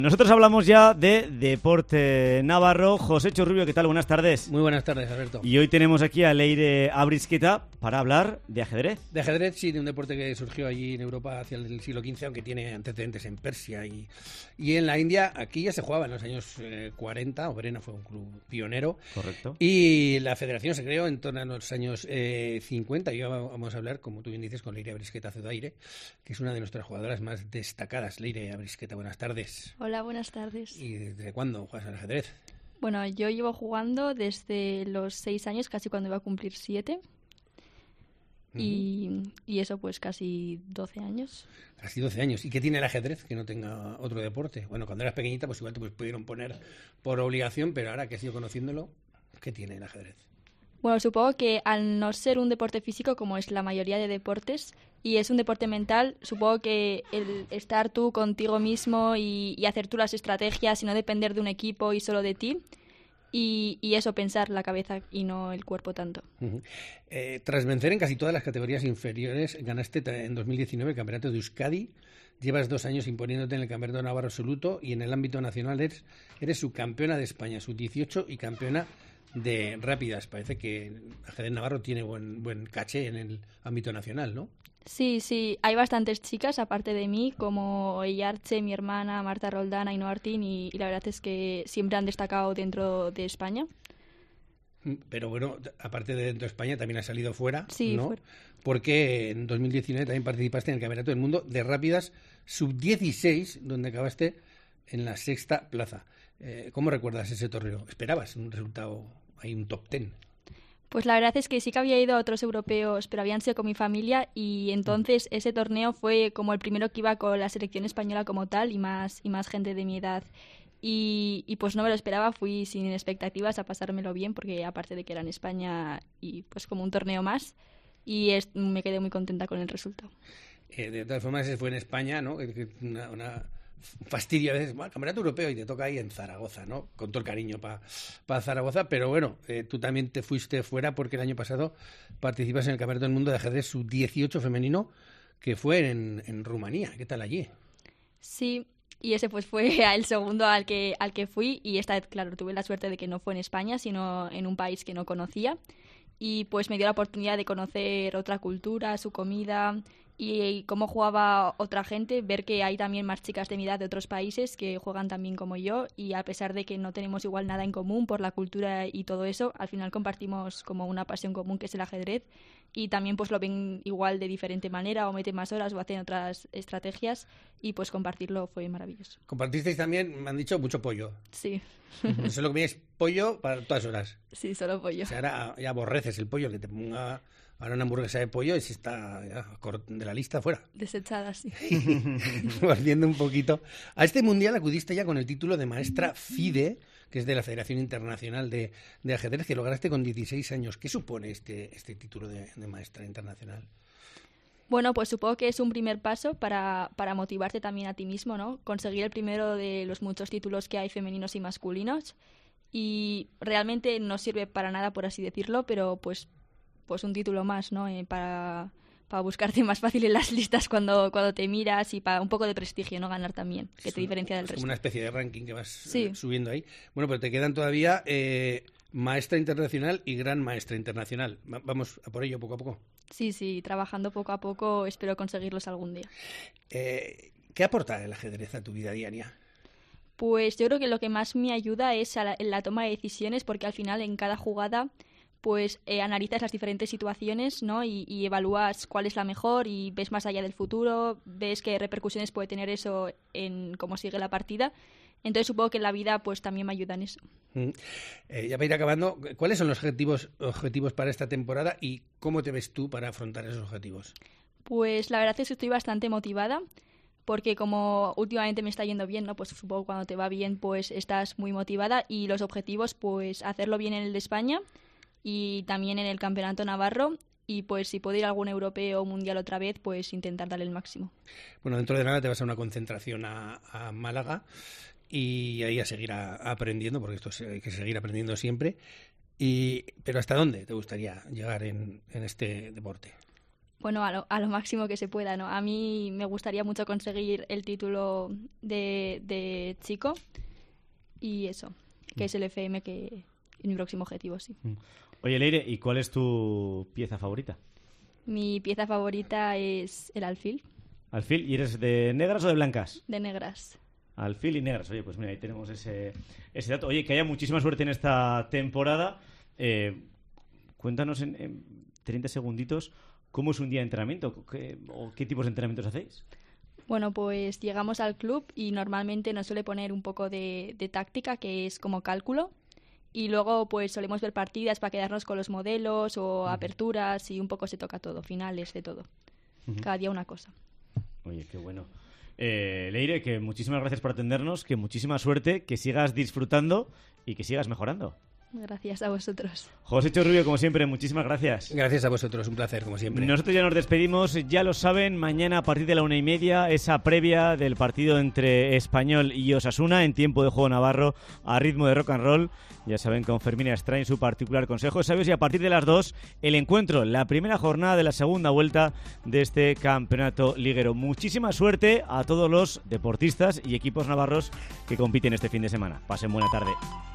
Nosotros hablamos ya de deporte navarro. José Chorrubio, ¿qué tal? Buenas tardes. Muy buenas tardes, Alberto. Y hoy tenemos aquí a Leire Abrisqueta para hablar de ajedrez. De ajedrez, sí, de un deporte que surgió allí en Europa hacia el siglo XV, aunque tiene antecedentes en Persia y en la India. Aquí ya se jugaba en los años 40, Oberena fue un club pionero. Correcto. Y la federación se creó en torno a los años 50. Y hoy vamos a hablar, como tú bien dices, con Leire Abrisqueta Zudaire, que es una de nuestras jugadoras más destacadas. Leire Abrisqueta, buenas tardes. Hola, buenas tardes. ¿Y desde cuándo juegas al ajedrez? Bueno, yo llevo jugando desde los 6 años, casi cuando iba a cumplir 7. Y eso, pues casi 12 años. Casi 12 años. ¿Y qué tiene el ajedrez que no tenga otro deporte? Bueno, cuando eras pequeñita, pues igual te pudieron poner por obligación, pero ahora que has ido conociéndolo, ¿qué tiene el ajedrez? Bueno, supongo que al no ser un deporte físico, como es la mayoría de deportes, y es un deporte mental, supongo que el estar tú contigo mismo y hacer tú las estrategias y no depender de un equipo y solo de ti, y eso, pensar la cabeza y no el cuerpo tanto. Tras vencer en casi todas las categorías inferiores, ganaste en 2019 el Campeonato de Euskadi. Llevas 2 años imponiéndote en el Campeonato Navarro Absoluto y en el ámbito nacional eres subcampeona de España, sub-18 y campeona de rápidas. Parece que el ajedrez navarro tiene buen caché en el ámbito nacional, ¿no? Sí, hay bastantes chicas aparte de mí, como Eyarche, mi hermana, Marta Roldán, Ainhoa Artín, y la verdad es que siempre han destacado dentro de España. Pero bueno, aparte de dentro de España, también has salido fuera, sí, ¿no? Fuera. Porque en 2019 también participaste en el Campeonato del Mundo de Rápidas sub-16, donde acabaste en la 6ª plaza. ¿Cómo recuerdas ese torneo? ¿Esperabas un resultado, ahí un top 10? Pues la verdad es que sí que había ido a otros europeos, pero habían sido con mi familia, y entonces ese torneo fue como el primero que iba con la selección española como tal y más gente de mi edad. Y pues no me lo esperaba, fui sin expectativas a pasármelo bien, porque aparte de que era en España y pues como un torneo más, y me quedé muy contenta con el resultado. De todas formas, fue en España, ¿no? Una fastidio a veces, bueno, Campeonato Europeo, y te toca ahí en Zaragoza, ¿no? Con todo el cariño para Zaragoza, pero bueno, tú también te fuiste fuera porque el año pasado participas en el Campeonato del Mundo de Ajedrez sub-18 femenino, que fue en Rumanía. ¿Qué tal allí? Sí, y ese pues fue el segundo al que fui, y esta vez, claro, tuve la suerte de que no fue en España, sino en un país que no conocía, y pues me dio la oportunidad de conocer otra cultura, su comida y cómo jugaba otra gente, ver que hay también más chicas de mi edad de otros países que juegan también como yo, y a pesar de que no tenemos igual nada en común por la cultura y todo eso, al final compartimos como una pasión común que es el ajedrez, y también pues lo ven igual de diferente manera, o meten más horas o hacen otras estrategias, y pues compartirlo fue maravilloso. Compartisteis también, me han dicho, mucho pollo. Sí. Solo comíais pollo para todas horas. Sí, solo pollo. O sea, ahora ya aborreces el pollo, que te ponga ahora una hamburguesa de pollo y si está ya de la lista fuera. Desechada, sí. Volviendo un poquito. A este mundial acudiste ya con el título de maestra FIDE, que es de la Federación Internacional de Ajedrez, que lograste con 16 años. ¿Qué supone este título de maestra internacional? Bueno, pues supongo que es un primer paso para motivarte también a ti mismo, ¿no? Conseguir el primero de los muchos títulos que hay femeninos y masculinos. Y realmente no sirve para nada, por así decirlo, pero pues un título más, ¿no? Para buscarte más fácil en las listas cuando te miras, y para un poco de prestigio, ¿no? Ganar también, que te diferencia del resto. Es como una especie de ranking que vas sí. Subiendo ahí. Bueno, pero te quedan todavía maestra internacional y gran maestra internacional. Vamos a por ello poco a poco. Sí, trabajando poco a poco, espero conseguirlos algún día. ¿Qué aporta el ajedrez a tu vida diaria? Pues yo creo que lo que más me ayuda es en la toma de decisiones, porque al final en cada jugada pues analizas las diferentes situaciones, ¿no? Y evalúas cuál es la mejor, y ves más allá del futuro, ves qué repercusiones puede tener eso en cómo sigue la partida. Entonces supongo que en la vida pues también me ayuda en eso. Ya para ir acabando, ¿cuáles son los objetivos para esta temporada y cómo te ves tú para afrontar esos objetivos? Pues la verdad es que estoy bastante motivada, porque como últimamente me está yendo bien, ¿no? Pues supongo que cuando te va bien pues estás muy motivada, y los objetivos pues hacerlo bien en el de España y también en el Campeonato Navarro, y pues si puedo ir a algún europeo o mundial otra vez, pues intentar darle el máximo. Bueno, dentro de nada te vas a una concentración a Málaga, y ahí a seguir aprendiendo, porque esto hay que seguir aprendiendo siempre. Pero ¿hasta dónde te gustaría llegar en este deporte? Bueno, a lo máximo que se pueda, ¿no? A mí me gustaría mucho conseguir el título de chico y eso, que es el FM, que es mi próximo objetivo, sí. Oye, Leire, ¿y cuál es tu pieza favorita? Mi pieza favorita es el alfil. ¿Alfil? ¿Y eres de negras o de blancas? De negras. Alfil y negras. Oye, pues mira, ahí tenemos ese dato. Oye, que haya muchísima suerte en esta temporada. Cuéntanos en 30 segunditos cómo es un día de entrenamiento o qué tipos de entrenamientos hacéis. Bueno, pues llegamos al club y normalmente nos suele poner un poco de táctica, que es como cálculo. Y luego pues solemos ver partidas para quedarnos con los modelos o aperturas y un poco se toca todo, finales de todo. Cada día una cosa. Oye, qué bueno. Leire, que muchísimas gracias por atendernos, que muchísima suerte, que sigas disfrutando y que sigas mejorando. Gracias a vosotros. Josécho Rubio, como siempre, muchísimas gracias. Gracias a vosotros, un placer, como siempre. Nosotros ya nos despedimos, ya lo saben, mañana a partir de la 1:30, esa previa del partido entre Español y Osasuna en tiempo de juego navarro a ritmo de rock and roll. Ya saben, con Fermín Astrain, su particular consejo de sabios, y a partir de las 2, el encuentro, la primera jornada de la segunda vuelta de este campeonato liguero. Muchísima suerte a todos los deportistas y equipos navarros que compiten este fin de semana. Pasen buena tarde.